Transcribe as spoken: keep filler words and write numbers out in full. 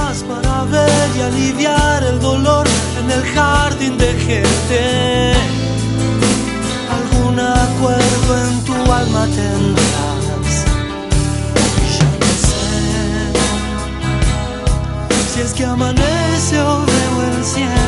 más para ver y aliviar el dolor en el jardín de gente. Algún acuerdo en tu alma tendrás. Ya no sé si es que amanece o veo el cielo.